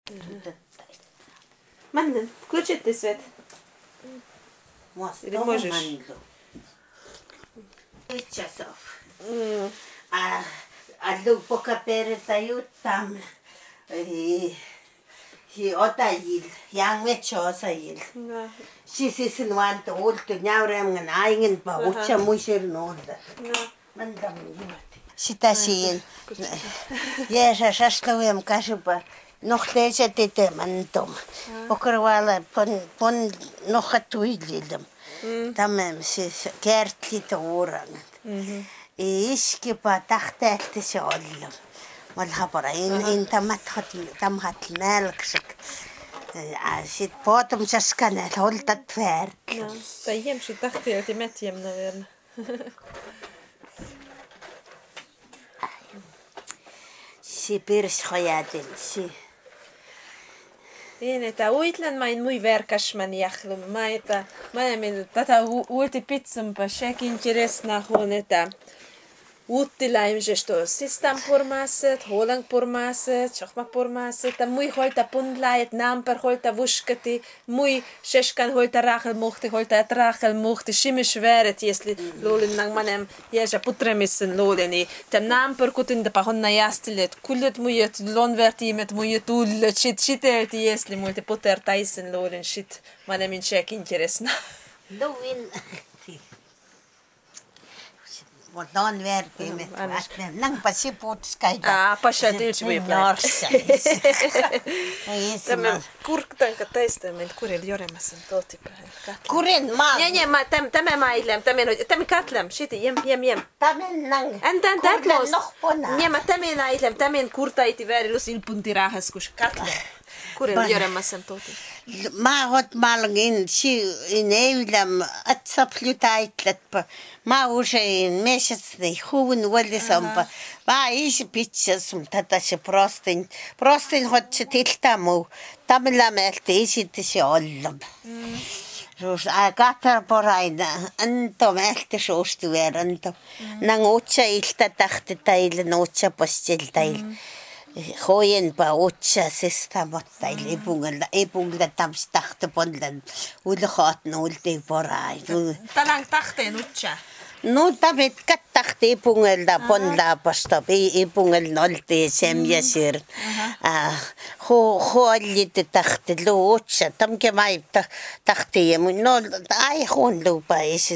Манна, включи ты свет. Или можешь? Часов. А пока передают там и отаил, янвечосаил. Сисин вант олт няурэмгэн айгэн ба уча мушэр нолда. Мандам юут. Ситасин. Яша шашлавэм кашба. Нохтэжэ тэдэ мандом. Покрвала пон нохатуилилэм. Тамэм сис кертли тооран. Иски па тахтэлтэсэ оллом. Малхапара ин тамхат мэлкшик. Sit потом засканал холдат твер. Та емши тахты, это мятьем, наверное. Си пирс хаятин, си. Että uitlan main mui verkas man jahlum. Mä tätä ulti pitsumpa shekin интересна хонета. Uuttilaimsesta sistam pormaset, holang pormaset, chokma pormaset, ta mui holta pundlait namper holta vuskati, mui sheshkan holta rachel mochti, shimish veret, если lolin nang manem jeja putremissen lolini. Tam namper kutin da pahonna jastilet, kullet mujet lonvertimet mujet ullet, shitelti если multe puter taisen lolin shit manemin shek интересна. Lovin. Вот он верит, нам посыпут скайда. Паша, ты же выпьешь. Kurktanka testament kuril joremasen toti päällä. Kurin maa. Nie, tämä mailem, tämä katlem, shiti jem. Tämän nang. Än tätmos. Nie, tämä nailem, tämä kurtaiti väärilus ilpunti rahaskus katlem. Kuril joremasen toti. Ma hot malgin si in eilam atsaplyutaitletpa. Ma usein mesetsni huvun wallisampa. Va isi pitsasum tatasi prostin hotsi tiltamu. Tamilamelti isitisi ollam. Katar poraina anto melti suustu veranto. Nang utsa ilta tahti taille utsa postil taille. Hojen pa utsa systemottail ipungla tamstahte ponlan ulhaat nulti porai. Talang tahteen utsa. No tabet kattahte ipungla ponla pasta ipungel nolti semjasir. Hoallit tahte lu utsa tamke mai tahte no ai hon lupa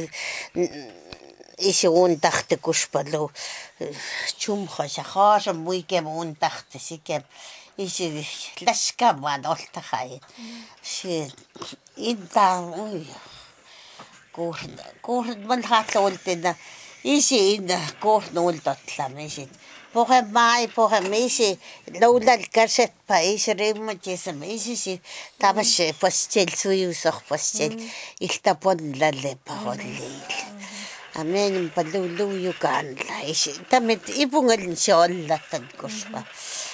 isi un tahte kuspalo chumha shahasha muike un tahte sikem isi laska van olta khai si inta ui kurd man hat oltena isi inda kurd oltatlam isi pohem isi laulal kaset pa isi remotism isi si tabash postel suyusokh postel ilta ponlalle pa hollil Amen palulu yukan la isi tamit ipungal shollatan kuspa.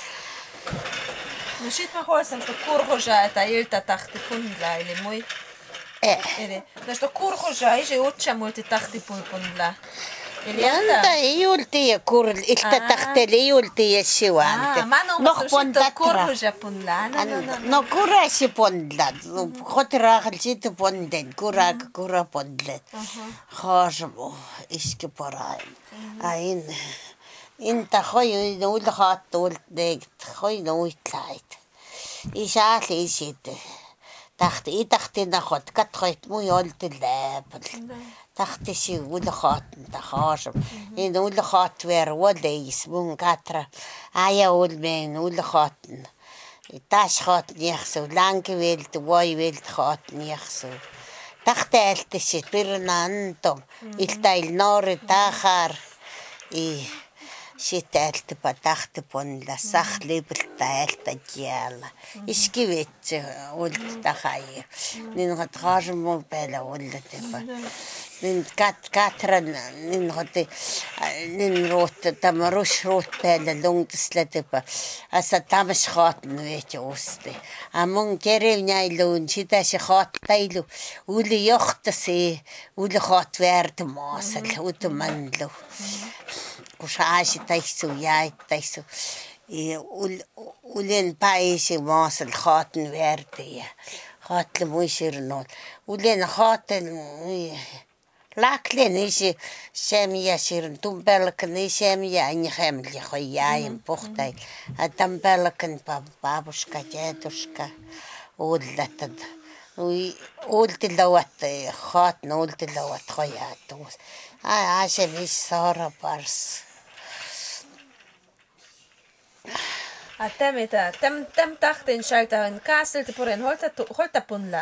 No sit mä hoisan sto kurhoja että ilta tahti punla eli mui. Eli no sto kurhoja isi utsa multi tahti punla. Eli anta iulti ja kurl ilta tahteli iulti ja siwante. No sto kurhoja punla. No kurasi punla. Khotraqal sit punden kura punlet. Khasmo iski parai. Ain inta khoy no ulhat ulteg khoy no itlait. Isali isit. Tahti na khot katkhit mu yoltlab. Tahti si ulhat ta khasm. In ulhat ver waleis mun katra. Aya ulmen ulhat. Tash khat nikhsu lanke welt way welt khat nikhsu. Tahteltisit pirnantom. Iltail nore tahar. Sitälti pa tahti ponla sahlibelta elta kiala. Iskivit ulta khai. Nin hat khasmo pela ulta pa. Nin katran nin hoti nin rot tamarus rot pela lungtslete pa. Asa tamas khat nvet uste. Amon kerevnailun sita se khat tailu uli yohtasi uli khat vert masal utmanlu. Kushaasi taisu yaay taisu Ulen paisi maasel gaten verde. Gatle muisirnol. Ulen gaten laklen isi semia sirn tumpelkan semia in gemli goyaim pochtai. Atampelkan babuska jetuska. Ullatad. Ultilawat gaten ultilawat goyatus. Se mis sara pars. Täm tahtin sieltä kaaselta puren holta punla.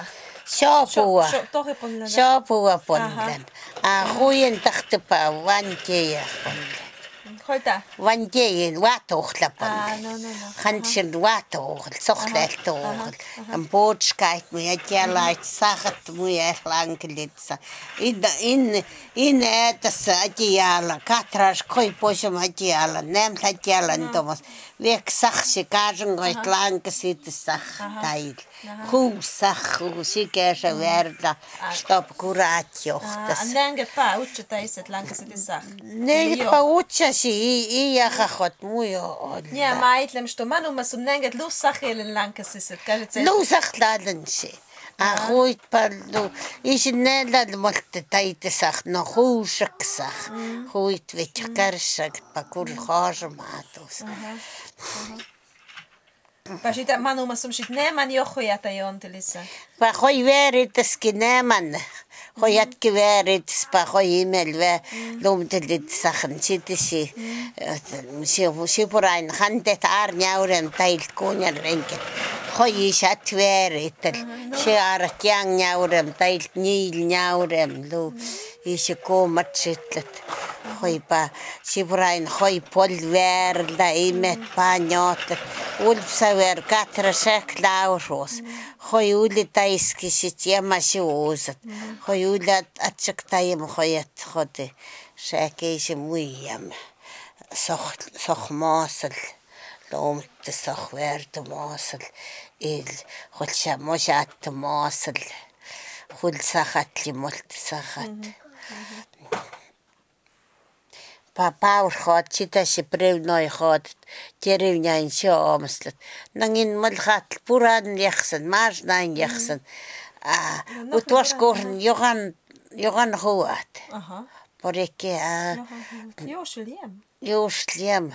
Saapua punlan. Huyen tahtipa vanjeja punlan. Holta? Vanjeja vaatohla punlan. Hansin vaatohla, sohleeltohla. Bootskait muja tielait sahat muja lankelitsa. In ätässä ajalla, katras koi poisum ajalla, nämtä ajalla tomas. Liek saksi kaasungoit lankesit sahtail. Sikäsä verta, stop kurat johtas. Nänkö pää utsutaiset lankesit sah? Nänkö pää utsasi, ei jahahot mujo olla. Ja mä ajattelen, että manumasum nänkö lussahelen lankesit. Lussahtalensi. Huit paljon, isin näillä molta taitisah, no huusaksah. Huit vitsi kärsäk, pakur haasumaatus. Sitä manumasum sit nämän johojat ei ontelissa. Hoi väritäskin nämän. Hojatkin väritäs, hoi imelvä lumtelit sahan. Sitten sipurain hantet arnjauren tailt kuunjan renket. Hoi isät väritäl. Se arat jangnjaurem tailt niilnjaurem. Isi koomat sitlet. Hoipa sipurain hoi polvärllä imet paanjootat. Ulpsaver katrasak lauros. Hoi uli taiskisit jämasi uusat. Hoi uli atsak taim hojat hode. Säkeisi muijam. Soh maasal. Loomte soh väärtu maasal. Holsa mosaattu maasal. Hulsahatli multi sahat. Paur gaat sitä se prevnoi gaat terivnjain se aamustat. Nangin malhat puran jaksan, marsnain jaksan. Utvaskohn johan huat. Poreke Josliem.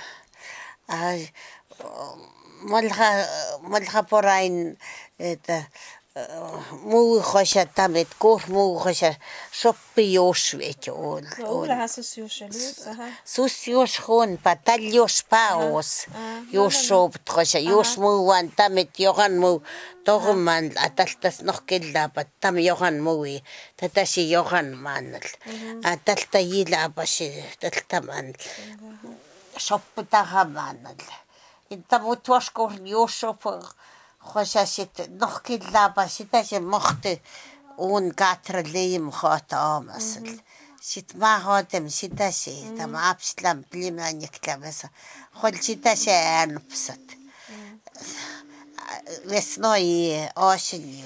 Malha porain että muu khosa tamet koh muu khosa soppi josvet ol. Ollahan Sus jos hon patal jos paos. Jos sopt khosa jos muuan tamet johan muu tohman ataltas noh kellapa tam johan muui. Tatasi johan manal. Atalta jilapasi taltaman. Soppi tahamanal. Inta mutvaskor jos sop خوشا شت نخكي لابا شتا شي مخت اون قطر ليم خاطا مثلا شت ما هاتم شتا شي تم ابسلم بلي ما نكتب بس خل شتا شي انبسط وسنوي اوشنيو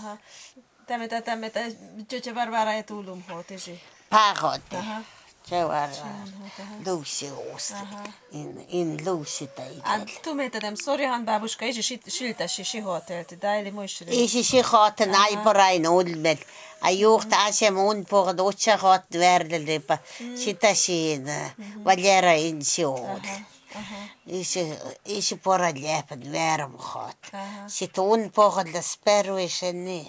Tämä tytö varvara ei tullut hoitisi. Pahoite. Se var Lucy osta. In Lucy tai. Tu meitä tämän sorjahan babuska ei siltä si hotelti daili muisteli. Ei si hotel naiporain ulmel. Ajuhta asem un por docha hot verdelepa. Sitä siinä valjera in siol. Isi pora läpen värm hot. Sit un por la sperwiseni.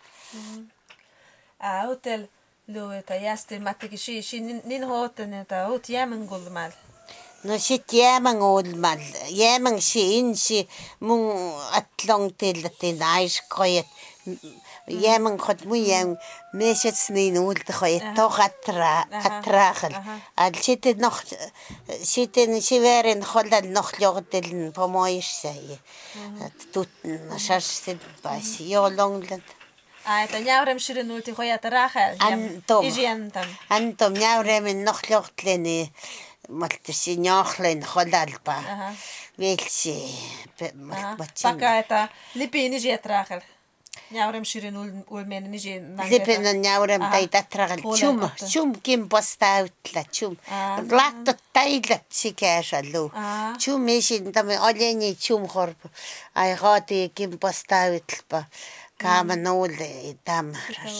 Hotel Luita jästil mattikin niin hooten että oot jämengulmal. No sit jämengulmal. Jämeng insi mun atlong tiltin aiskoit. Jämeng hot mujem mesets niin ulta koit toch atragel. Al sitten nog sitten siverin hollal nog jogteln på moissai. Tut nasastin pas jo longland. Että jäurem sirin ulti hojata rahel. Antom jäuremin nohlohtleni maltisi njahlen holalpa. Velsi. Paka että lipiin isiet rahel. Jaurem shirin ulmen nije Lipen on jaurem tai tatragal chum kim postautla chum latto tailat sikäsallu chum isin tame oleni chum horp ai gati kim postautpa kama nolle tam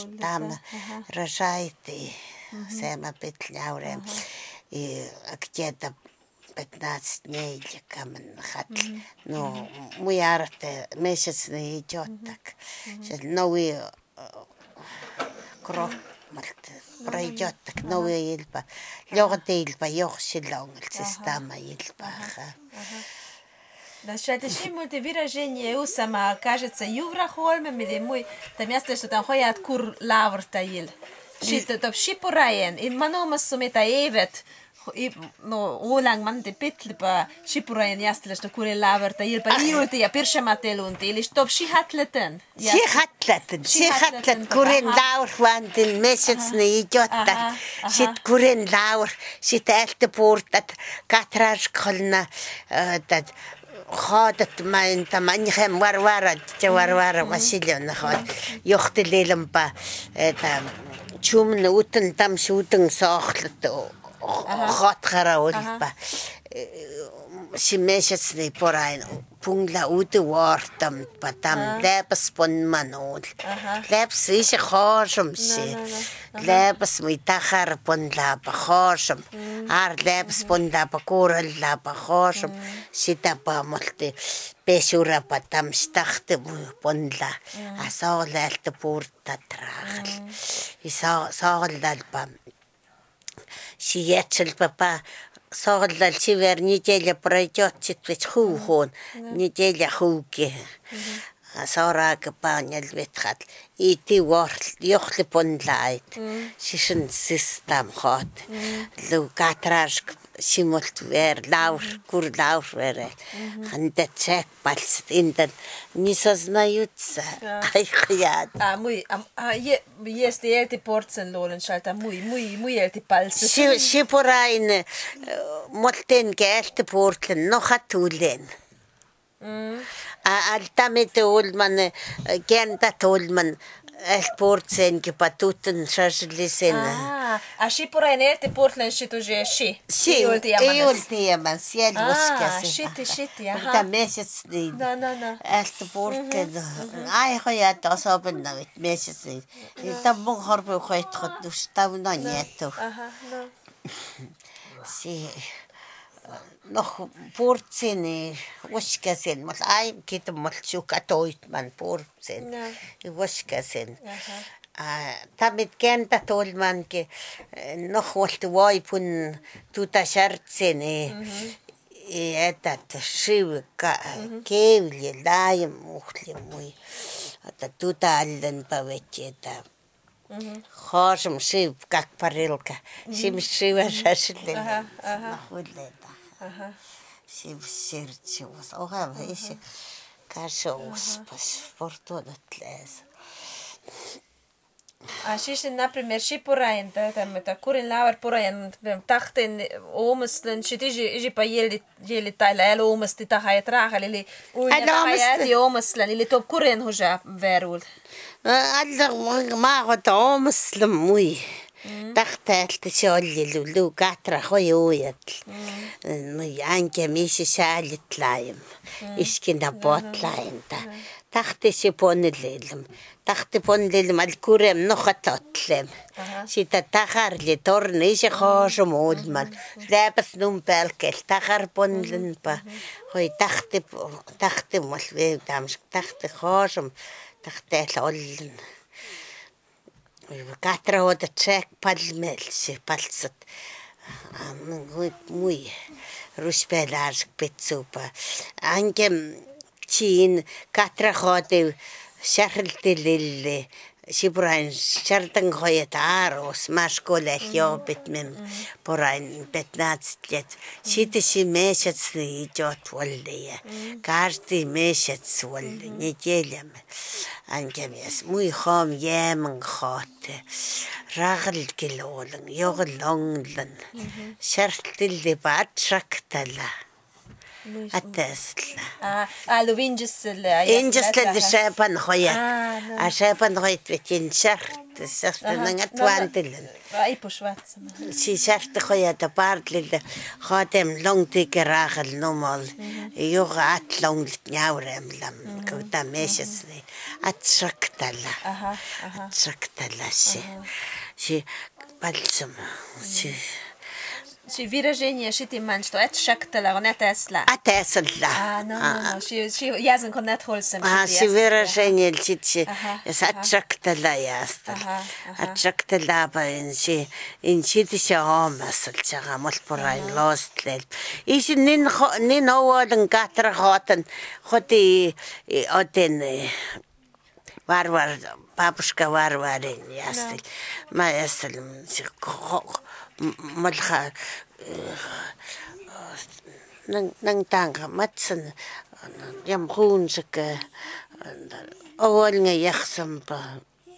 rasaiti sema pit jaurem aktieta 15 недель камен хатл но муярте месячный идёт так новый крок малт пройдёт так новый илба лёготеилба ёхсилонгл система илба Да что-то мульти выражение у сама кажется юврахольме или мой там место что там ходят кур лавртаил что-то топ шипураен и маномас сумета evet no ulang mante pitlipa shipurain jastelesta kure laverta ilpa iulti ja pirshematelunti ili stop shihatleten shihatlet kuren laur vantin mesetsne idiotta shit kuren laur shit elte portat katraskolna dat خادت ما انت منهم ورورة وسيلنا خاد يختللم با تام شوم نوتن تام شوتن ساخلت خات خراول با سمشتني براين بونلا ود وارتم بتام لابس بون منول لابس ايش خاشم شي لابس ميتاخر بون لا بخاشم عار لابس بون لا بكور لا بخاشم شتا باملتي بشورا بتام شتخت بون لا اسال التبورت تراخل يسال البام شياتل بابا صار الشيء نيجي بريجات تتوش خوون نيجي خوكي صار كبان البيتخات إيتي وارد يخلي بندلايت شيشن سيستم خات لو كاتراش شمولت وير لاور كور لاور وير عند تشيك بالست إندن نيسازنايوتس أي خيات muy este elti portsen lolen schalta muy elti palse شيبوراين مولتين كالت بورتن نخاتولين التمت ولمن كانت تولمن البورتسن كباتوتن شاجلسن شيبوراين elti portlen shituje shi يولتي يمن سيال وشكاسي shit ja تمشي no البورتن اي خيات اصابنا مشي تبون خرب خيط خدوش تاونا نيتو سي noch portseni waskasen mal ai kit mal chukatoit man portsen waskasen tamit kenta tol man ke noch wolt wai pun tuta shartseni etat shivka kevli daim mukhli muy ata tuta allen pavecheta خاشم شيب كاك باريلكا شيب شيب شاشلين نخولتا شيب سيرت شوس اوها هيش كاشوس بس فورتونا تلاس Ashish например shipurain ta kurin lavar purain tahten omuslen shitiji pa yeli taila elo omusti tahayat rahal ili tahayat omuslen ili top kurin huja verul الله ما قد مسلم موي تختلت شولي لو كاترا خويويت مي عنك ميش شالت لايم إشكنا بوت لايم تحت شبون الليلم تحت بون الليلم الكورم نخططلم شيتا تخر لتورن إيش خاشم مولمن لابس نوم بالكل تخر بون لنبا هوي تحت مولوي دامش تحت خاشم تختال أولن وكاترا هذا تشيك بالملش بالست موي روش بلاش بتسوبا عنكم تين كاترا هذا شرلت للي شبراين شرطن خويت عاروس ماشكول اليوبت من براين بتناتسلت شيت شي ماشت سني جات ولي كارتي ماشت ولي نجيلم انكم يس موي خام يامن خات راغل كيلولن يغلونلن شرط اللي بعد شكتلا аттаасла Лувинжис инжэслэ шапан хоя шапан хоит витиншарт сэртэнангатваантэлэн Айпушватс. сисарт хоя тапартлил хатем лонгтикерахал номол югаат лонгт няуремлам кута месяцни атсрактала си пальцем си выражение шитиман, что это шактала, он это эсла. Атесла. No. She ясен коннет холсем. Си выражение льтичи. Атшактала яста. Атшактала ба инси инситиша омасл чага молпорайн лостлел. Isi нин оволн гатра хотен хоти отен варвар бабушка варварин ястил. Ма ястил малха нang танга матсан ям хуунсак оволнга яхсамба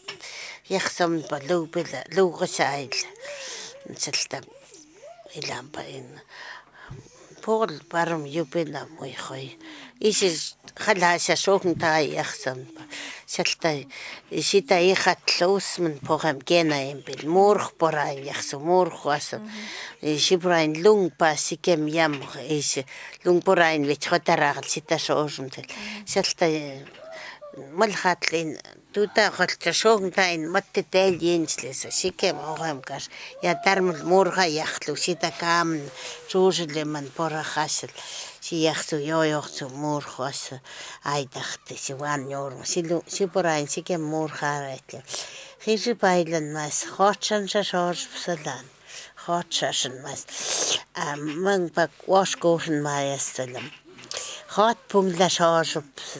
лубила лугасаил сэлта иламба ин пол парам юбина мой хой иси халааса шоохнтаа яхсамба сэлта исита ихатлуусмэн погам генаим бил муурх пораан яхсу муурхуаса исибраин лунгпа сикем ям иси лунгпораан вичхотараагал ситасоосумтэл сэлта малхатлин тута холташоогнтайн матттэл янслэса сикем огамгаш я дармал муурха яхлу ситакаам чуужлеман порахасл си яхсу ёёхсу муурхас айдахт сиван ёрм сипораин сикем муурхаарайт хижи байлан мас хочанша шорпсалан хочашн мас ман пак вошгоорн маясталам хот пумла шорп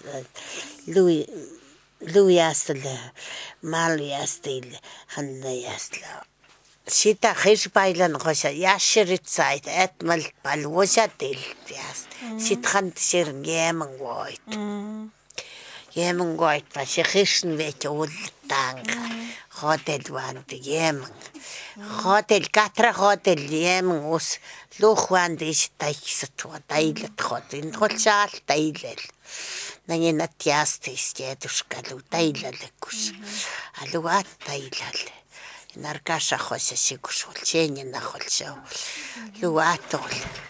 Lui astelle, Mali astil, Hanne astla. Sitä hispailan kosa jässerit sait, et mal palvosa tiltiast. Sit hant sir jämangoit. Jämangoit va se hisn vet ulltang. Hotel vant jämang. Hotel katra hotel jämang us luhvand is taisat va tailat hotel. Holsal tailel. Nangin atjastis tietuskalu tailalekus. Aluat tailal. Narkasha hosa sikusul senina holsau. Luatol.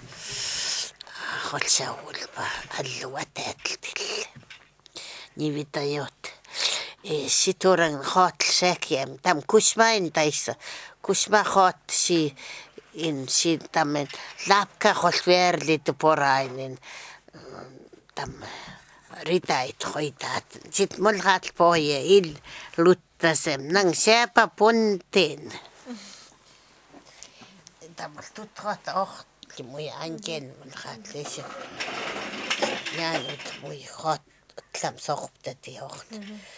Holsaul pa aluatetl. Nivitayot. Situran hot sekiem tam kusmain taisa. Kusma hot si in si tamen lapka holverli porainin tam ritait hoitat sit mulgat poje il luttasem nang sepa punten tam tutrat och mui angen mulgat lese ja mui hot tlam soqtati och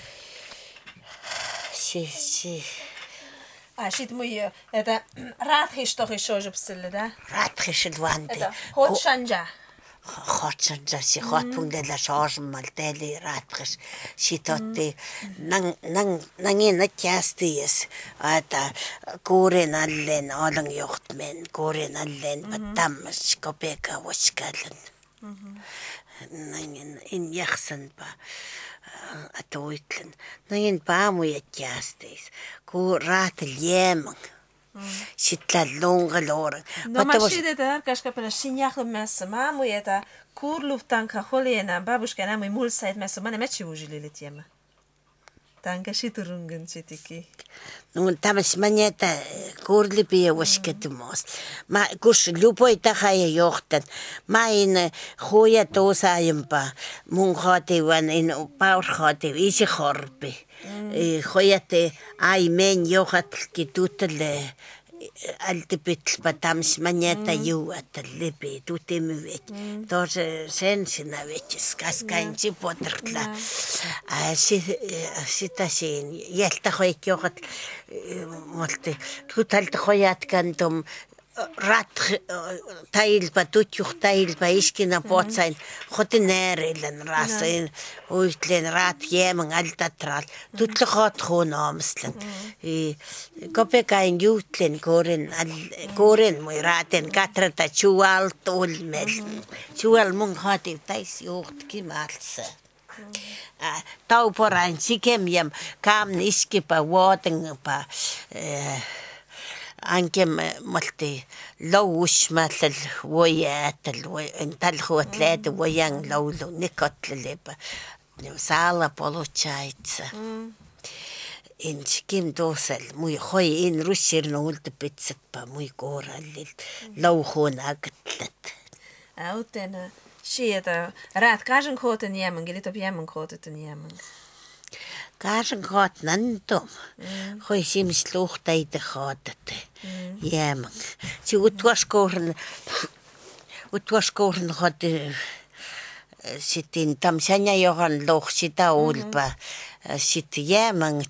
si Shit muy это радхиш toch еще жопсэл да. Радхиш лванди. Хот шанжа. Хотсанжа си хотпундела шоосмал тели радхиш ситотти нангин атястиес ата курен аллен олон йохтмен курен аллен баттамс копека воскален. Nangin in jaxen pa atoitlen. Nangin paamuja tjastis. Ku raatel jämang. Sitla longalorang. No ma shideta kaska pela sinjahlu messa maamuja ta kurluftanka holiena babushka namui mulsait messa mane mechi ujililit jema. Tanka shiturungen chitiki. No tamas maneta kurlipia wasketumos. Ma kus lupoi tahaya johtan. Ma in hoja tosayampa mun khatiwan in paur khati isi khorpi. Hojate ai men johat kitutele altipitl patams maneta juat lipi tutimuvit. Tos sensina vetjes kaskainsi potrtla. Sitä siin jeltä hoit johat molti tutalta hojat kantum rat tailba tutjuhtailba iskina potsain khotinäärilän rasain uitlen rat jemang altatral tutlekhat khonaamslan kopekain juutlen koren moi raten katrata chualt ulmel chual mun hati tais juht kimalsa tauporain sikem kam iskipa watenpa ankem malti lowsh matlal wayatal talkhwatlat wayang lowlo nikotleleba sala polochaitsa in sikem dosal muy khoy in rushir nult pitsatpa muy korallil lowkhon agtlat autena shieta rat kajen khoten yemen gelitop yemen khoten yemen Kaarsen gaat nantom. Gooi sims loogtijd te gaat het. Ja man. Ze utwaskoren gaat zit in Tamsania johan loog zit olpa zit ja man.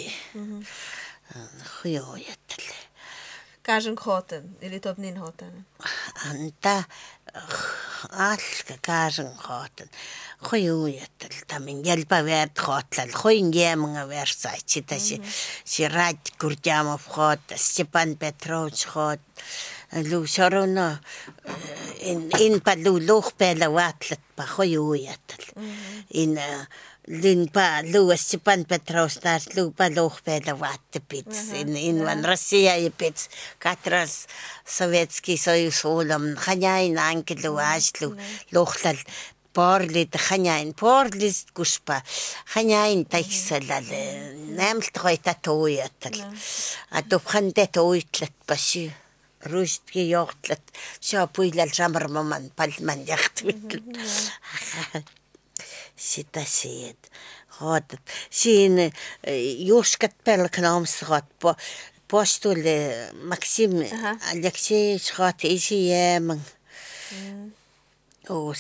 Goeie het. Kaarsen khoten gelitop nin hoten. Anta alka kaarsen gaten. Khoyuyatal tamin yalpa vert khotlal khoyin yemanga versait si rad kurjamov khot Stepan Petrovich khot lu sharona in palu lugh pela watlat pa khoyuyatal in lin pa lu Stepan Petrovich tas lu pa lugh pela watpits in van Russia pits katras Советский Союз улам khanyain ankelu aslu lughlal Porlit khanyain porlist kuspa khanyain taiksalal namlt khoita toyatal atop khande toytlat pasi rustki yoqtlat shapuilal shamarmaman palman yaqtvit sitasid hot sin yushkat pelknamsrat postul Maxim Alexeyevich khat ishiyam os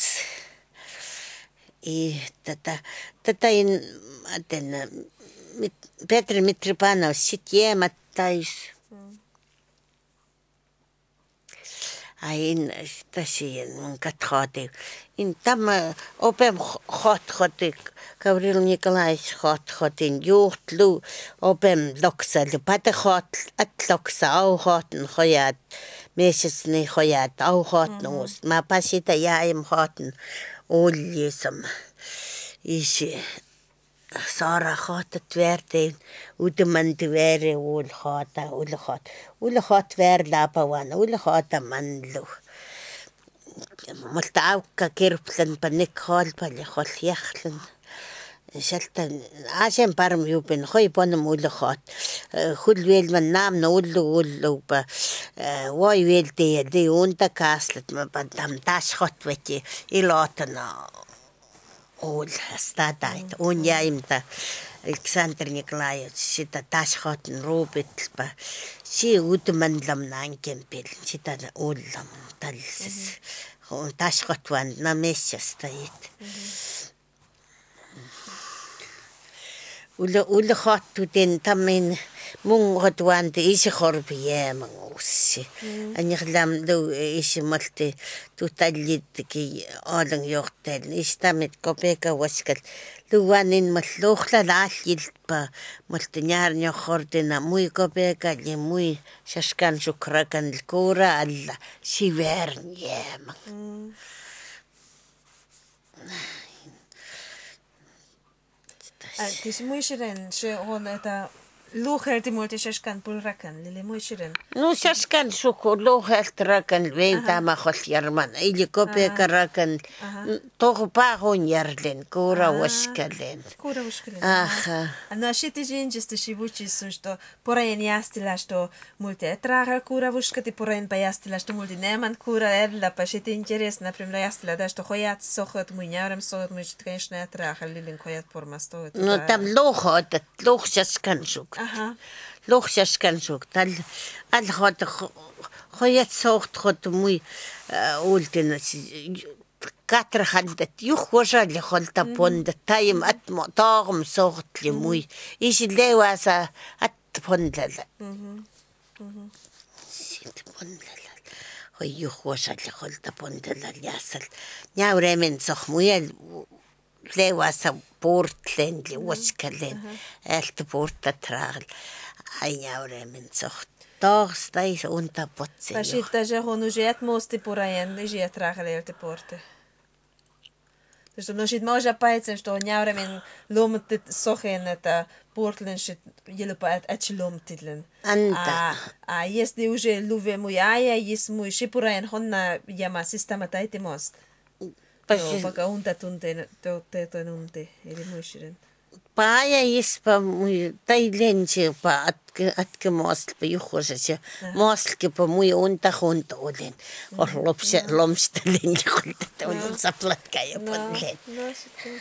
И тата in Petr Mitropanov ситьем оттаис. А in тасин катхаты. In там опем хот Гаврил Николаевич хот in юртлу опем локса пата хот атлокса ау хотн хоят месяцный хоят ау хотнус. Ма пасита я им хотн Oljesam isi Sara khatat verden uteman te vere ol khat ver lapawan ol khata manlu maltaawka kirplan panik khol pal khol yakhlan shaltan asem parm yupen khoy ponum ol khat khul wel man nam no ol ba way wel de unta kaslet ma badam tash khat veti ilotna ol statait on yaimta Alexander Nikolaevich sita tash khat robet ba si utman lam nan kempel sita ollam talsis tash khat wan na mesjastait Ulle khattu den tamin mun hotwante isi khorbiyam ussi aniglam do isi malte tutallit ki alang yortel istamit kopeka waskal luwanin mallukhla laalilpa maltinyarnya khordena muy kopeka li muy shashkan shukrakan kura alla sivernyam Tis muy shiren she on eta luherti multi shashkan pulrakan lili muy shiren. No shashkan shuko luhertrakan veita ma khol yarman ili kopeka rakan togu pa hon yarlen kura washkalen. Kura washkalen. Aha. No shiti jinjis to shivuchi susto porain yastila sto multi etragal kura washkati porain pa yastila sto multi neman kura erla pa shiti interes например yastila da sto khoyat sokhot muy nyaram sokhot muy конечно etragal lilin khoyat pormasto. No tam lokhot lokhshaskan shuk. Aha. Lokhshaskan shuk tal al khot khoyat sokht khot muy ulten Katr khaldat yukhwasha li kholta pond taim atmo tagum sokht li muy ishi lewasa at pondlala. Sit pondlala. hoi juhosal holta pondella jäsal. Njauremen soh muel levassa portlen li uskalen. Ältä porta traal. Ai njauremen soh. Taas tais unta potse. Pa sitten se on useat musti purajen, useat raakaleelta porte. Dus no sit moja paitsen sto njauremen lomtet sohen että portlen sit jelpa et lomtitlen. Anta. Jes de uje luve mu ja jes mu shipurajen honna jama sistema taitimost. No, vaikka unta tunteen te nunte eli muishiren. Paja ispa mui tailensi pa atke maastelpa juhosessa. Maastelpa mui unta hunta olen. Or lomstelen juhulta olen saplat käy ponlen. No sitten.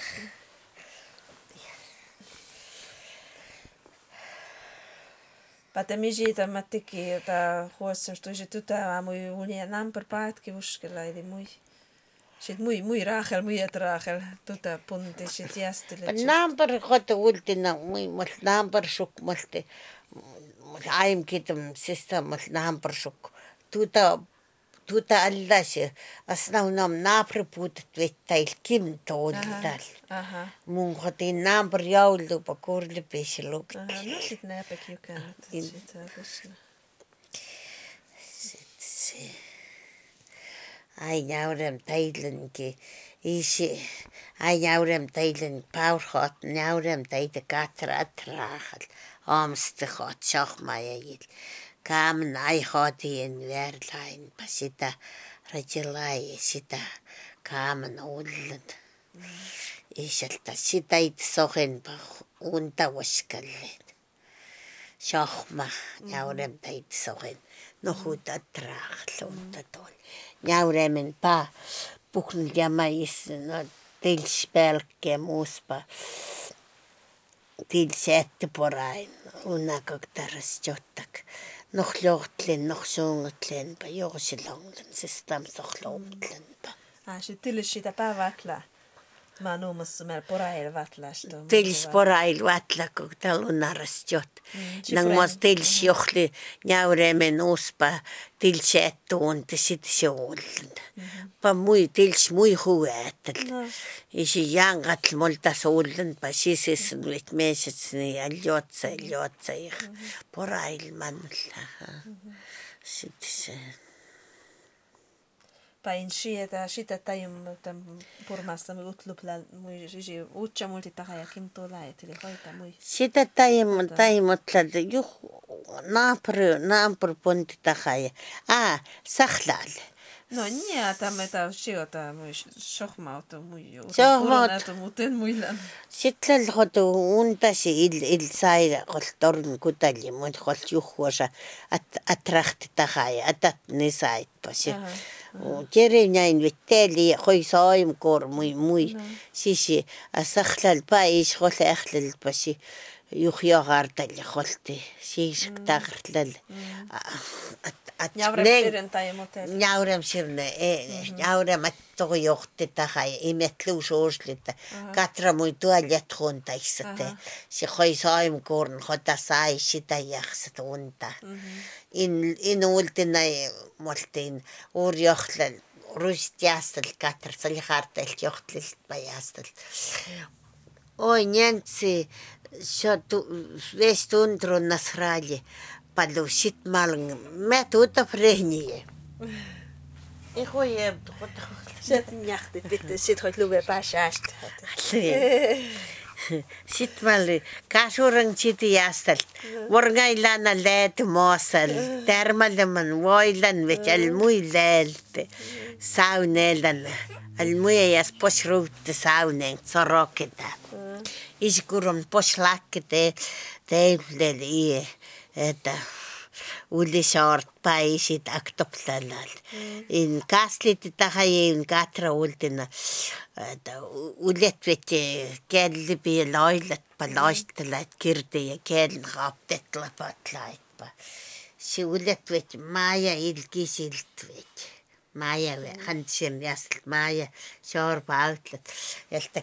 Pate mijita matiki ta huossam stuisi tuta mui unia nampar paatki uskella eli mui. Sit mui raachel, mui et raachel, tuta punti sit jästele. Nampar kota ultina mui mal nampar suk malte. Aim kitam sista mal nampar suk. Tuta allasi asnaunam naapri puutat vettail kim tooltal. Mun kotiin nampar jauldu pa kurli pesi lukti. No sit näpäk jukanat. Sit saapusna. Sit se. Ai njauram tailenki ai njauram tailen paurhat njauram taide katra atraachal aamste gaat shachmaajil kaamen ai haatien verlain pasita rajelai sitä kaamen ullen iselta sitä it sohen pa unta waskallet shachma njauram taide sohen nohut atraachal unta tol njauremen pa puhun jamais no tilspelke muuspa tilsette porain unakoktaras jottak noh lohtlen noh suungutlen pa josilonglen sistam sohloutlen pa Sit tilsita päivätla. Mä nuumassa meillä porail vatlasto. Tils porail vatla kok talunaras jot. Nang mos tils johli njauremen uspa tils ettuunti sit sjollen. Pa mui tils mui hueetel. Isi jangatl multa sollen pa sisis vit mesetsni aljotsa porail manlla. Sit se Pain sitä tajum purmassa me utlupla mui sisi utsa multi tahaja kim tola eteli hoita mui. Sitä taimotla naapur ponti tahaja. Sahlaal. No nie, tämä sijoita mui sohmauta mui. Sohmauta muuten muillan. Sitten hotu untasi il saira kol torn kutali mut kol juhwosa atrahti tahaja atat ne sait pasi. Jere näin vitteli hoi saim kor mui sisi asahlal pais hol ählal pasi juhjagartal holti siis tagrlal Njauram sirne njauram atto johti tahay imetluusoslita katra mui tuoljat huntaissate se hoi saim korn hota sai sitä jaksat unta in ultina moltin urjohlal rustjastal katra salhartal johtlil pajastal oi njentsi shatu vestundrun nasrali Palju sit malng mä tuota frehnie. Ehoje Sit njahti bitte sit hoit luve pashaast. Sit malli kasuran chiti jastal. Vorgailana läät moosal. Tärmaldaman voilan vetal mui läälti. Sauneeldan. Al mui jas posruutte sauneen sorokita. Isikurum poslakkite teivleli että ulisaart paisit aktoplanal in kaslit tahayin katra ultina että uletvet kelbi lailat palaistlat kirte ja keln raptetla patlaitpa si uletvet maja ilkisiltvet maja hansen jaslt maja sorpautlat että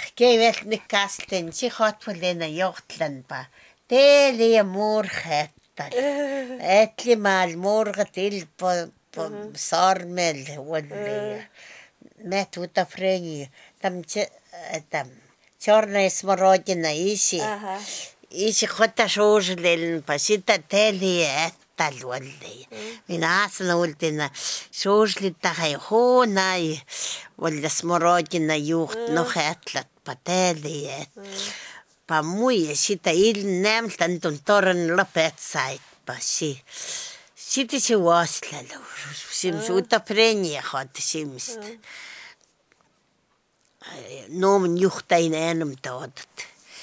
kevätnik kasten si hotvalena johtlanpa Teeli ja murhet tal. Ätli maal morgat ilpo sarmel walli. Mät uta fregi. Tam черная смородина isi. Isi khota shoojleln pa sitä teli ättal walli. Minä asna ultina shoojlittahay hoonai walla smorодина juht noh ätlat pa teli pa mui sitä ilnämt antun toran lapetsait pa Sitten se vaslalu. Sims uta prenia hat simst. Nomen juhtain enam taadat.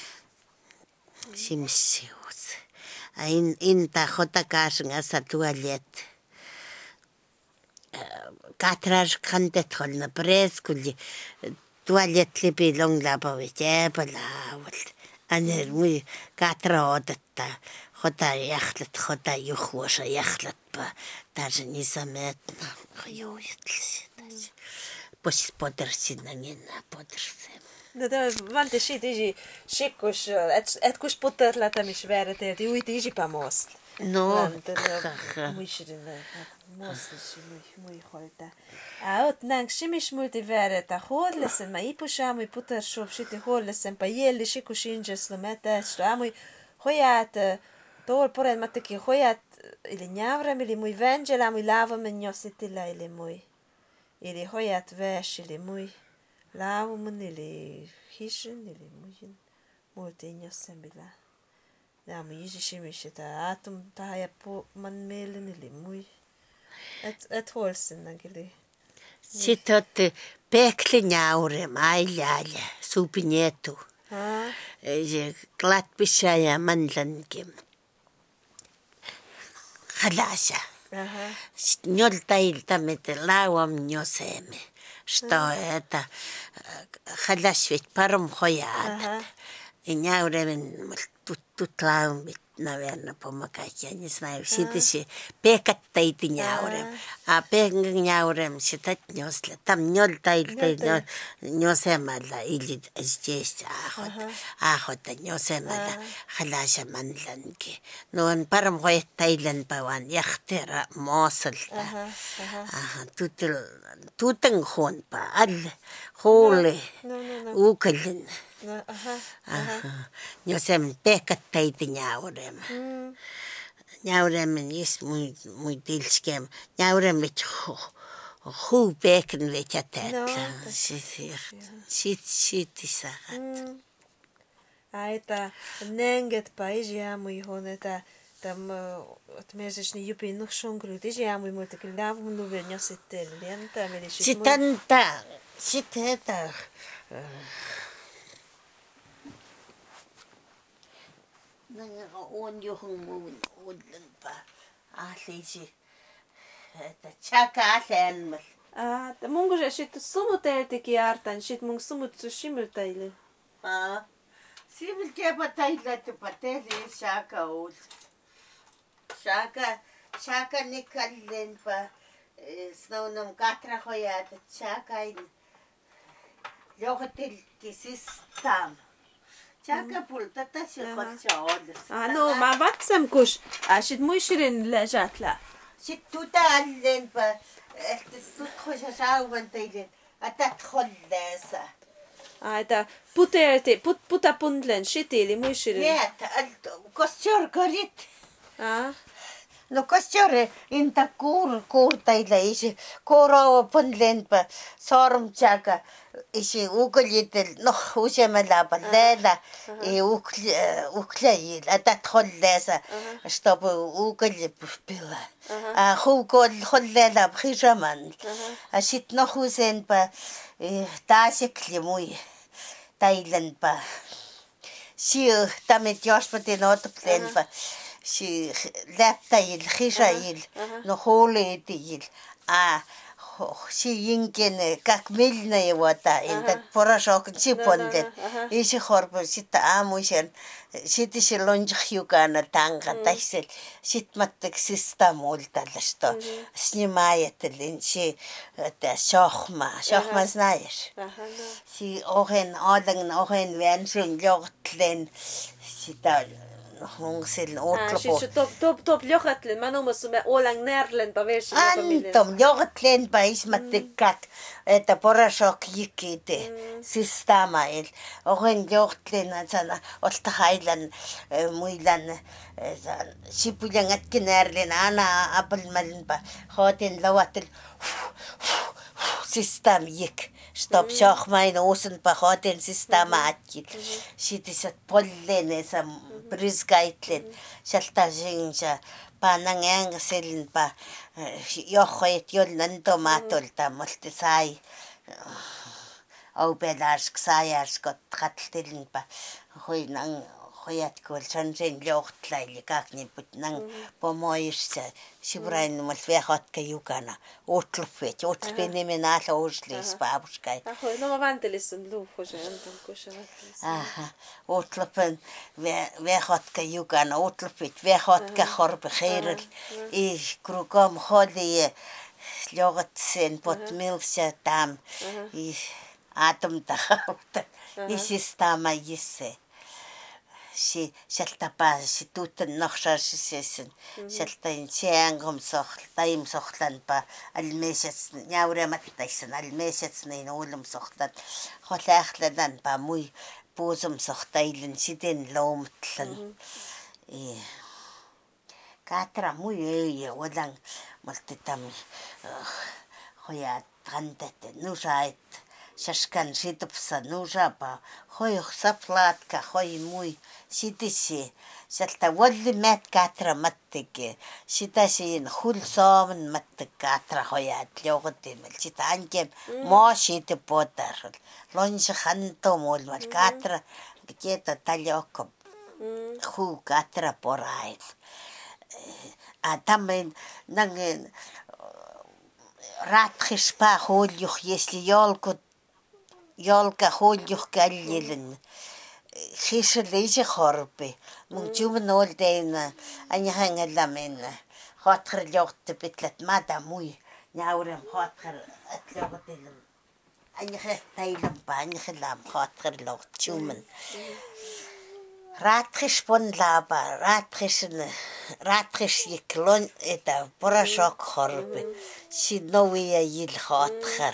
Sims sius. In ta hota kaasing asa tualet. Katraj kantet holna preskulli. Tualet lipi long labavit jäbalawal. Aner mui katra odatta. Hota jahtlat, hota juhvosa jahtlat pa. Даже незаметно. Пусть подерсина не на подерсе. No tämä valti siitä isi sikkus, et kus putter lätämis väärätä, että uiti isi pamosta. No. Muistin muistus mui holta. Aut nang simis multi väärätä huolesen, mä ipusha mui putter shop shiti huolesen pa jelli sikkus injes lometa, sto mui hojat tol poren mateki hojat ili njavram ili mui vengela mui lavamen jositilla ili mui. Ili hojat väs ili mui. Laavumun ili hishin ili muihin muuten jossembila. Naamu yishimis että atum tahaja man meelen ili mui. Et holsen nagili. Sitten otti pekli njaurem ailjaalle supinietu. Klatpissa ja mandlankim. Halasa. Njoltailta mete lauam njoseme. Что это халашвит паром хоят. И няуремен тут лаумит, наверное, помогать. Я не знаю, все эти пекать-то няурем. А пек няурем считать несли. Там нёль-то нёсемала или здесь ахота нёсемала халаша манланки. Но он паром хоят тайлан паван яхтера мосалта. Тутен хон па ал холе укален. Нёсем пекать-то няурем. Няурем есть muy dilskem. Няурем ведь ху пекен ведь атетла. Sit isahat. Aita nenget paisia mui honeta tam otmeesesni jupi nuxongru tisia mui muita kyllä mun luven sitten lenta meni Sitten on johon muun ullenpa ahlisi että chaka ahlelmal. Mungu se sitten sumuteltikin artan sit mun sumutsu simultaille. Simultaille pateli chaka ul. Chaka nikallenpa snonum katra hojat chakain. Johtelki sistam. Chaka pulta tässä on. No, mä vatsam kus. Sit muishirin läjatla. Sit tuta allenpa. Että tutkoisa sauvan teille. Atat hollessa. Aita puta pundlen shitili muishirin. Jäät, kostjorkarit. No kostjore inta kuurtaille isi. Kuurao pundlenpa sormchaka. Isi uklitel no usemala ballela и уклеил атат холлеса чтобы уклеп пила хукол холлела бхижаман ашит но хусен па тасикли муй тайлен па си тамет яшпатен отклен па си лаптаил хижаил но холетил Сиинкен как мильная вода, это порошок чипонде. Иси хорбо сита амушен, сити силонж хьюгана танга тайсел, сит маттек систем ультала, что снимает линчи это шахма знаешь. Си охен аден охен веншен лёгтлен сита hongsil Siis top johdatlen, mä nummassa me olen närlen pa versi. Antom johdatlen pa ismatikkat, että porasok jikite sistamail. Ohen johdatlen sana olta hailan muilan sipulangatkin närlen ana apelmalin pa hoten lawatel system jik. Stop shachmain osen pa hoten systemaatkin. Sitisat pollen sa brisgaitlen. Sieltä sinja panan ängaselin pa johkoit jollan tomatolta multe sai aupelarsk saiarskot kattelin pa hoinan hojat kol sansen johtlaili kakni putnan pomoissa sibrain mul vehatka jukana otlufet nimen alla oslis paapuskai no ma vantelissun luuhus antan kusa aha otlupen vehatka jukana otlufet vehatka horbe khairel I krugam holi jogat sen pot milsa tam I atom tahta I sistema jisse sieltä pääsi tuutten nohsaisisen sieltä siangom sohtaim sohtanpa almeesets njaureemattaisen almeesets niin ullum sohtan holähtledan pa mui puusum sohtailin siten loomtlan katra mui ei odan maltetam hojat rantet nusait Saskan situpsa nusapa hoih saplaatka hoi mui sitisi sieltä volli mät katra matteke sitä siin hulsaamen matte katra hojat jogotimel sitä ankem maa siitä potarol lonse hanto molmal katra kieta taljokko hu katra porail tammen nangen ratrispa holjuh если Jolka holjuh kallilin. Hisselise horpi. Mun jumen oldeina. Anja hangella minna. Hotger johte pitlet mada mui. Njaurem hotger at jogotilum. Anja tailum pa anja lam hotger locht jumen. Ratris pon laba. Ratris jiklon eta porasok horpi. Sidnovia jil hotger.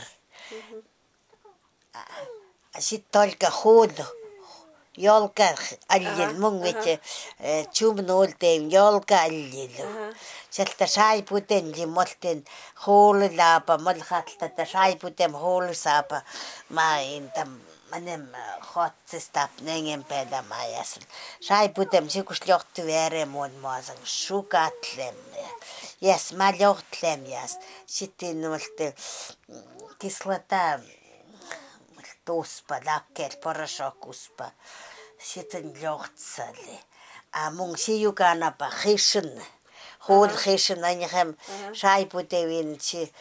Sitten tolka huudu, jolka aljil mun vete, tjumen olteen jolka aljil. Sieltä sai putenli molten huulilaapa, molhatlta sai putem huulisaapa, mä intam manem hotsistap nengen peda majasel. Sai putem sikus johtu vere mun maasan sukatlem. Yes, mä johtlem jas. Sitten molte kislata Tuuspa, lakkeet, porasokkuspa, sitten johtsali. Mun sijukanapa hissun, huul hissun, ainahan saiputevin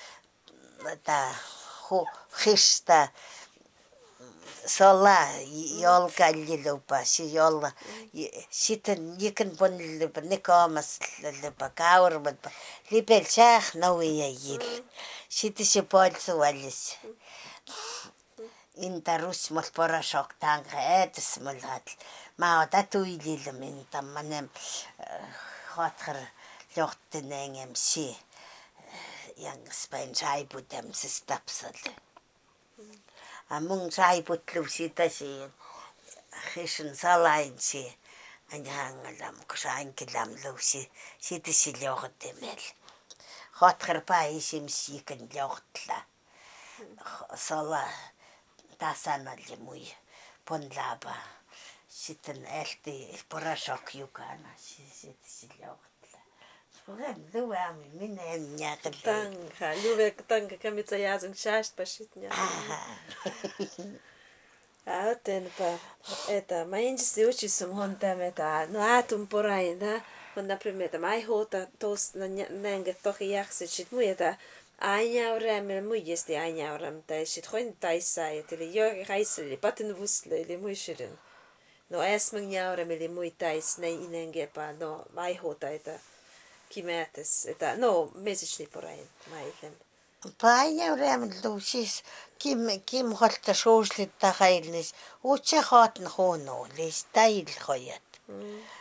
hista, solla jolkallilupa, jolla, sitten jiken ponlilupa, ne kaamaslilupa, kaurmalpa, lipel säh nouja jil. Sitten se polsu valis. Inta rusmol porasok tanga edes mulhat. Ma oda tuililum inta manem hotger johten engem si. Jangs bain saibudem se stapsal. Amung saibutlu sita si hishin salain si. Anjangalam kusainkilam lusi sita si johtemel. Hotger pa isim siken johtla. Sala tasanalli mui ponlaba. Sitten elti porasok jukana. Sitten sillä ohtla. Olen luami, minä en jäkälä. Tanga, luve tanga kamitsa jääsyn säästpä sit nää. Otenpa, että mä ensin utsissum hontamme tää, no äätun poraina, on naprimeta, mä ei huota tuosta nänkät toki jaksit sit muita. Ainjaurämmel muijesti ainjauräm tai sit hoin taissa et eli jo reiseli paten vusle eli muishirin. No äsmän jauremmeli mui tais nei inengepa no vaihota eta kimätes eta no mesisni porain mailem. Ainjaurämmel siis kim holta souslit tahailnis. Utse haatn hono lis tail hojat.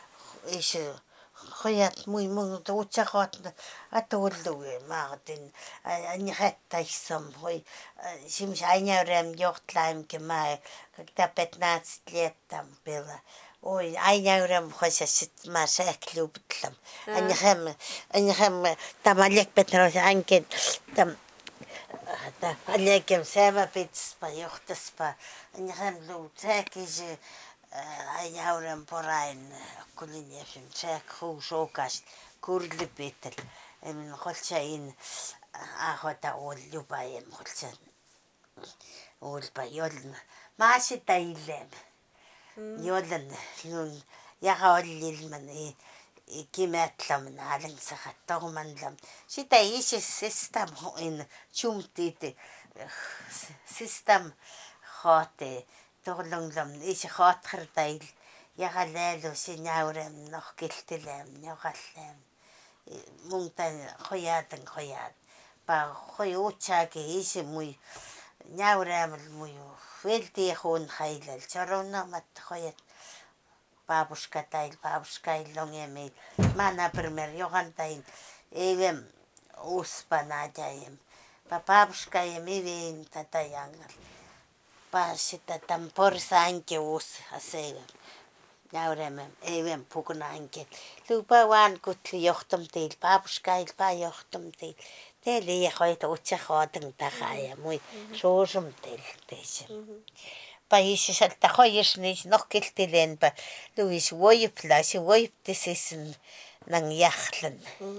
is khoyat muy utsakhot atullu maartin анихаттайсам хой симш айнаарам ёртлаим кемаа когда 15 лет там было ой айнаарам хосасит масааклубтлам анихам тамалек петрос анкет там та алекем сама питспа ёртаспа анихам лутакиж айнаарам порайн кулинефим чак хушокас курлипетел эмин холчаин ахота оллупаем холчан олпайолна мааситаилэм ёлэн нун яга оллилман кимэтлам наалансахатторманлам сита ишис систем ин чумтите систем хоте торлонглам иш хотхэрдаил ягалайлу синяурам нохгилтэлэм нягаллэм мунтан хояат ба хоюучааги иш муй няурам муй велти хон хайлал чаронамат хоят бабушка илонгемей мана например йогантайн эвем успанадаем бабушка емивин татаянгал пасита там порсанке ус асэвем Яуремем эвем пугнаанке лупаван кутли ёхтомтил бабушка ба ёхтомтил тэле хойт учахотэн тахая муй шуушумтил тэш паишшал тахойшнис нохкилтилэн ба луис воиплас воиптиссэн нан яхлэн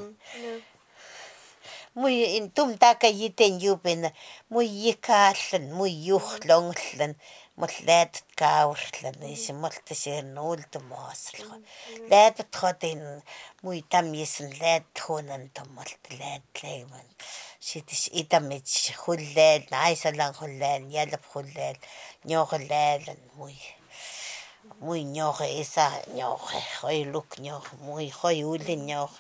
муй ин тумтака йитэн юбэн муй якааллэн муй юхлонглэн муллаад кааврлан ис мултсэр нуулдмоослго лайдт хотын муй там есэн лайд хонан томолт лайдлайман шидиш идамж хуллаал айсалан хуллаал ялб хуллаал нёхлаалан муй нёх иса нёх хойлук нёх муй хоюлин нёх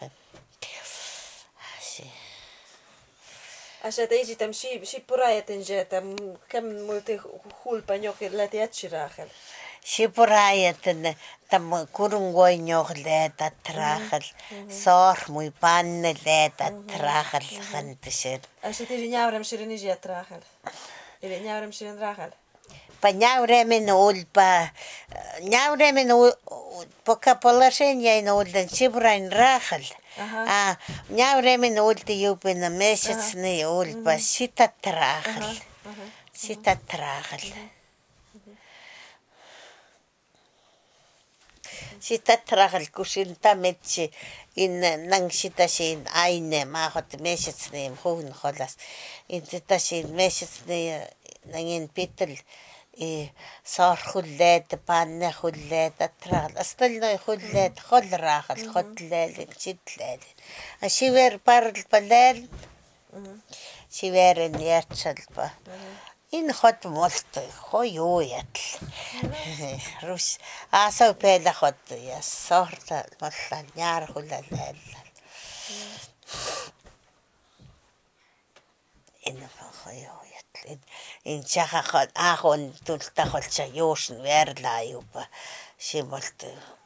عشان تيجي تمشي بشي براية تنجي كم ملتي خول بانيوك التي يتشراخل شي براية تم كورنغوي نيوك لا تتراخل صار مي بان لا تتراخل خنتشر عشان تيجي نياورم شيرين يجي يتراخل إذا نياورم شيرين راخل Нявремен ульба нявремен пока положение на ульдан сибрайн рахал нявремен ульди юбена месяцный ульба сита трахал сита трахал кушинта метчи ин нан ситашин айне махот месяцный хун холас ин ситашин месяцный нангин питл и сар хуллет панне хуллет атрал остальное хуллет холрахал хотлэлин читлэлин а шивер парл палэл шиверэн ячалба ин хот молт хоюят рус асаа пэла хот я сорта молла няр хуллэлэл ин хоюят ин чахахот ахон тултахолча юушн верлаа юба шимолт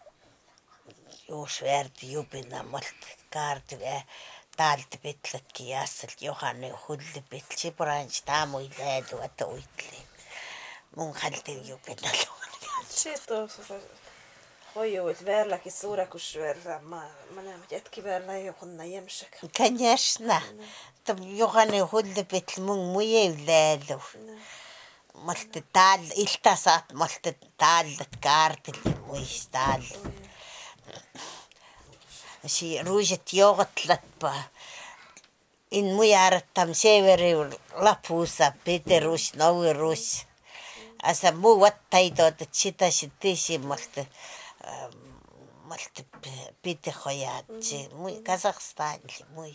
юуш верд юбина молт карт ве талд битлэт киясэл йоханы хулл битчи бранч таамуй лээд вата уйтлээ мун халдын юбина чито хоёл верлаки суракуш верла манам ятки верла йохна ямшак конечно там йоханы хулл битл мун муевлээлу молт таал илтасат молт тааллат карт муистаал си ружет йоготлатпа ин муяраттам севери лапуса петерус новырус аса муаттайдот читашитиси молт пите хояатчи муй Казахстан муй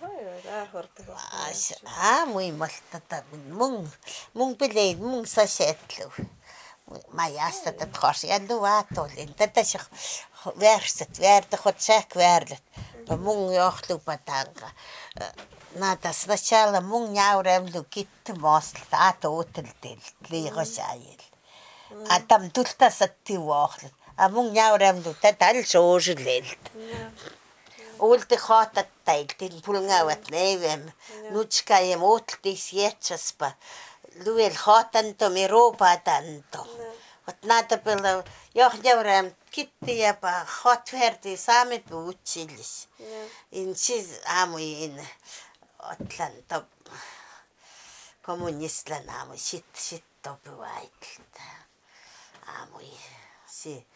муй молтата мун билей мун сашетлу маястата тхош ядуватол интаташх версет верда хотсак верлет мун ёхлу патанга надо сначала мун няурем лукит мосл ата утэлдэл лигошайл а там тултасат тивохлет Амун няурамду татал соожлелт. Улти хатат тайлтин пулнгават невем. Нучкаем отлтис етчаспа. Luel haatanto mi roopatanto. Вот надо было, я говорю, китти я по хотверди сами учились. Инчиз амуин отланто коммунистла наму шит то бывает. Амуи си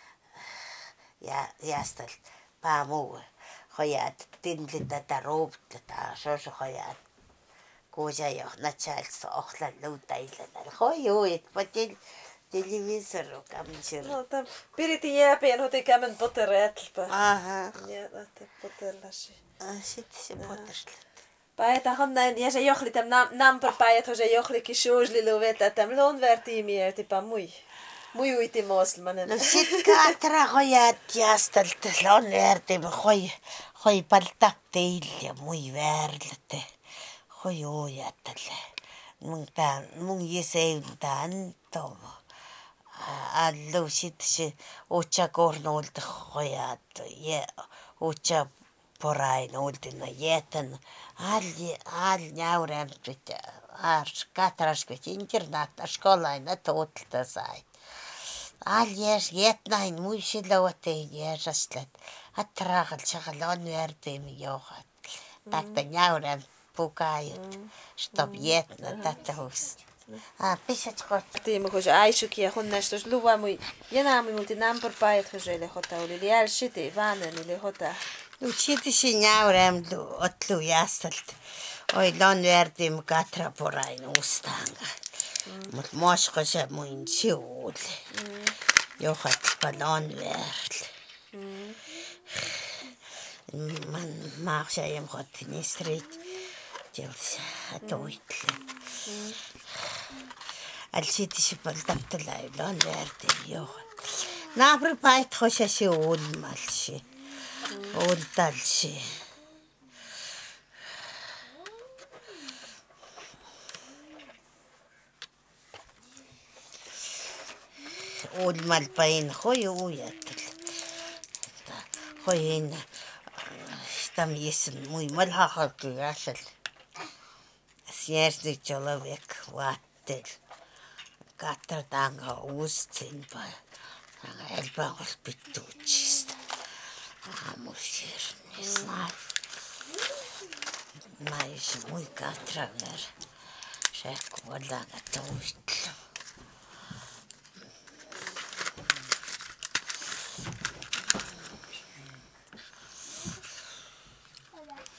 я стал паму хоят тинлита таробта та шош хоят. Кожа начальство охлалу тайланал. Хойуит потел телевизор камчир. No, там перед jäpien hoti kämmen poterätlpä. Aha. Ja, että poterlasi. Sitten se poterslet. Päitä on näin, ja se johli täm namperpäijät, se johlikin suuslilu vetä, täm lonvertiimiä, tipa mui. Mui uiti moslmanen. No sit kaatra hojat jästelt lonvertiimi, hoi paltak teille mui väärlete. Hoi ojatalle. Mun jäseiltä antomo. Allu sit se otsa kornolta hojat ja otsa porain oltina jätän all njaurämpit katraskut internata skolaina totlta sai. All jätnain muisilauatein jäsaslet atragal sagalon vertemi johat. Takta njaurämp pukajut stop jätna tatahus. Pisatskot. Tiimu kun se aisukin ja hunnestus luva mui janaami multi namperpäijät hoselle hota oli liel siti vanen oli hota. Uchitisi njaurämdu otlu jästelt. Oi lonvertim katra porain ustaanga. Mut mosko se muin siulle. Johat lonverl. Man maaksajem hottini street. Tils atoitle. Alsitisi paltaptalai lonvertim johat. Naapuripait hosasi ulmalsi. Oltalsi. Olmal pain hoi ujatel. Hoin tam jesen mui malhaqalki asal. Siersni človek vaattel. Katratanga uustsin pa. Elpangos pituutsista. Aamusirni snart. Nais mui katraver. Se kuollanga toitlu.